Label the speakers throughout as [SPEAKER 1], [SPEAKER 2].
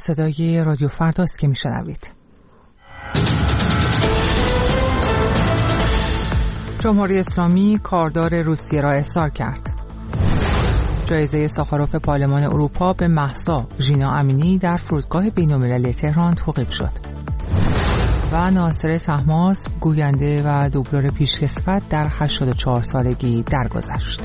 [SPEAKER 1] صدای رادیو فرداست که میشنوید. جمهوری اسلامی کاردار روسیه را احضار کرد. جایزه ساخاروف پارلمان اروپا به مهسا ژینا امینی در فرودگاه بین‌المللی تهران توقیف شد. و ناصر طهماسب گوینده و دوبلور پیشکسوت در 84 سالگی درگذشت.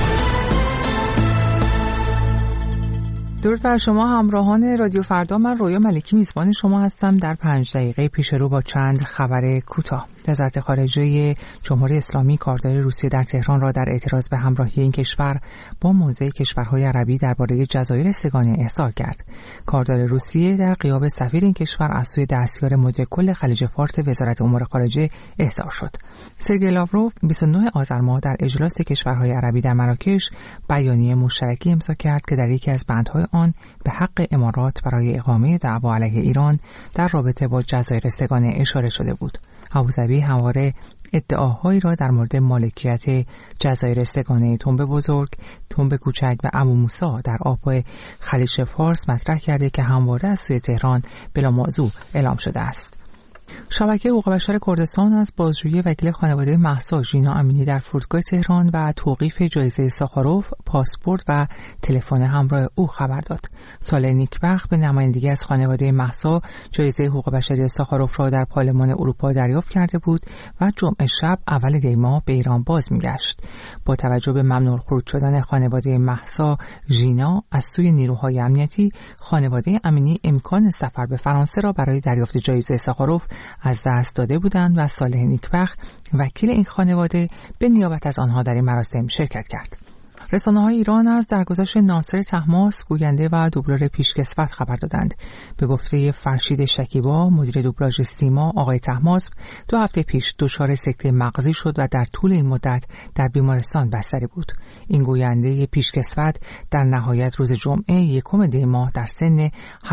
[SPEAKER 1] درود بر شما همراهان رادیو فردا. من رویا ملکی میزبان شما هستم در 5 دقیقه پیش رو با چند خبر کوتاه. وزارت خارجه جمهوری اسلامی کاردار روسیه در تهران را در اعتراض به همراهی این کشور با موضع کشورهای عربی درباره جزایر سه‌گانه احضار کرد. کاردار روسیه در غیاب سفیر این کشور از سوی دستیار مدیر کل خلیج فارس وزارت امور خارجه احضار شد. سرگئی لاوروف 29 آذر ماه در اجلاس کشورهای عربی در مراکش بیانیه مشترکی امضا کرد که در یکی از بندهای آن به حق امارات برای اقامه دعوا علیه ایران در رابطه با جزایر سه‌گانه اشاره شده بود. ابوظبی همواره ادعاهایی را در مورد مالکیت جزایر سه‌گانه تنب بزرگ، تنب کوچک و ابو موسی در آب خلیج فارس مطرح کرده که همواره از سوی تهران بلا موضوع اعلام شده است. شبکه حقوق بشر کردستان از بازجویی وکیل خانواده مهسا ژینا امینی در فرودگاه تهران و توقیف جایزه ساخاروف، پاسپورت و تلفن همراه او خبر داد. صالح نیکبخت به نمایندگی از خانواده مهسا جایزه حقوق بشری ساخاروف را در پارلمان اروپا دریافت کرده بود و جمعه شب اول دی ماه به ایران باز می‌گشت. با توجه به ممنوع خروج شدن خانواده مهسا ژینا از سوی نیروهای امنیتی، خانواده امینی امکان سفر به فرانسه را برای دریافت جایزه ساخاروف از دست داده بودند و صالح نیکبخت وکیل این خانواده به نیابت از آنها در این مراسم شرکت کرد. رسانه‌های ایران از درگذشت ناصر طهماسب گوینده و دوبلور پیشکسوت خبر دادند. به گفته فرشید شکیبا مدیر دوبلاژ سیما، آقای طهماسب 2 هفته پیش دچار سکته مغزی شد و در طول این مدت در بیمارستان بستری بود. این گوینده پیشکسوت در نهایت روز جمعه 1 دی ماه در سن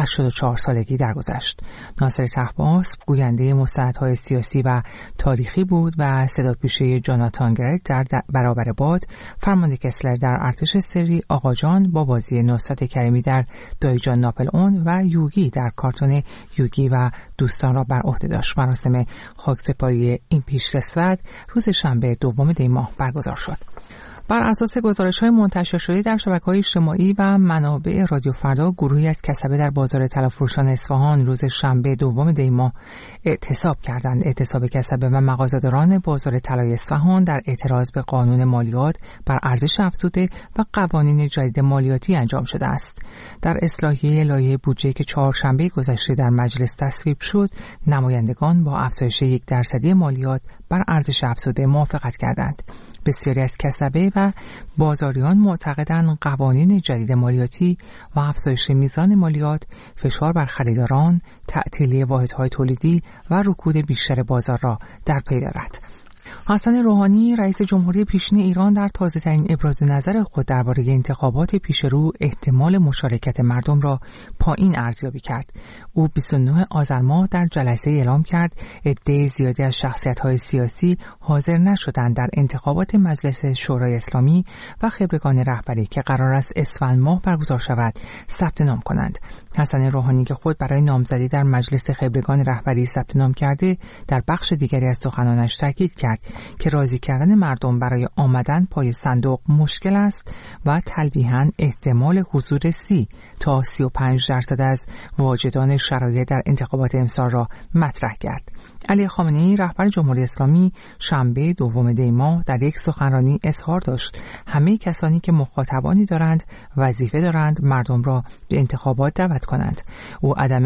[SPEAKER 1] 84 سالگی درگذشت. ناصر طهماسب گوینده مستندهای سیاسی و تاریخی بود و صداپیشه جاناتان گرگ در برابر باد، فرمانده کسلر در ارتش سری، آقا جان با بازی نصرت کریمی در دایجان ناپل اون و یوگی در کارتون یوگی و دوستان را بر عهده داشت. مراسم خاکسپاری این پیشکسوت روز شنبه 2 دی ماه برگزار شد. بر اساس گزارش‌های منتشر شده در شبکه‌های اجتماعی و منابع رادیو فردا، گروهی از کسبه در بازار طلافروشان اصفهان روز شنبه 2 دی ماه اعتصاب کردند. اعتصاب کسبه و مغازه‌داران بازار طلای اصفهان در اعتراض به قانون مالیات بر ارزش افزوده و قوانین جدید مالیاتی انجام شده است. در اصلاحیه لایحه بودجه که چهارشنبه گذشته در مجلس تصویب شد، نمایندگان با افزایش 1% مالیات بر ارزش افزوده موافقت کردند. بسیاری از کسبه و بازاریان معتقدند قوانین جدید مالیاتی و افزایش میزان مالیات فشار بر خریداران، تعطیلی واحدهای تولیدی و رکود بیشتر بازار را در پی دارد. حسن روحانی رئیس جمهوری پیشین ایران در تازه‌ترین ابراز نظر خود درباره انتخابات پیشرو احتمال مشارکت مردم را پایین ارزیابی کرد. او 29 آذر ماه در جلسه اعلام کرد عده زیادی از شخصیت‌های سیاسی حاضر نشدند در انتخابات مجلس شورای اسلامی و خبرگان رهبری که قرار است اسفند ماه برگزار شود ثبت نام کنند. حسن روحانی که خود برای نامزدی در مجلس خبرگان رهبری ثبت نام کرده، در بخش دیگری از سخنانش تاکید کرد که راضی کردن مردم برای آمدن پای صندوق مشکل است و تلویحاً احتمال حضور 30 تا 35% از واجدان شرایط در انتخابات امسال را مطرح کرد. علی خامنه‌ای رهبر جمهوری اسلامی شنبه 2 دی ماه در یک سخنرانی اظهار داشت همه کسانی که مخاطبانی دارند وظیفه دارند مردم را به انتخابات دعوت کنند. او عدم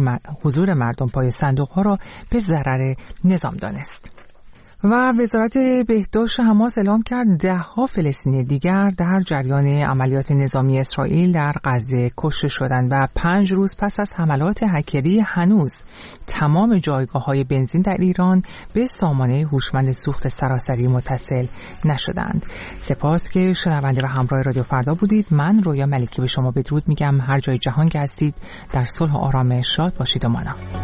[SPEAKER 1] حضور مردم پای صندوق‌ها را به ضرر نظام دانست. و وزارت بهداشت حماس اعلام کرد 10 فلسطینی دیگر در جریان عملیات نظامی اسرائیل در غزه کشته شدند و 5 روز پس از حملات هکری هنوز تمام جایگاه‌های بنزین در ایران به سامانه هوشمند سوخت سراسری متصل نشدند. سپاس که شنونده و همراه رادیو فردا بودید. من رویا ملکی به شما بدرود میگم. هر جای جهان که هستید در صلح و آرامش شاد باشید و مانا.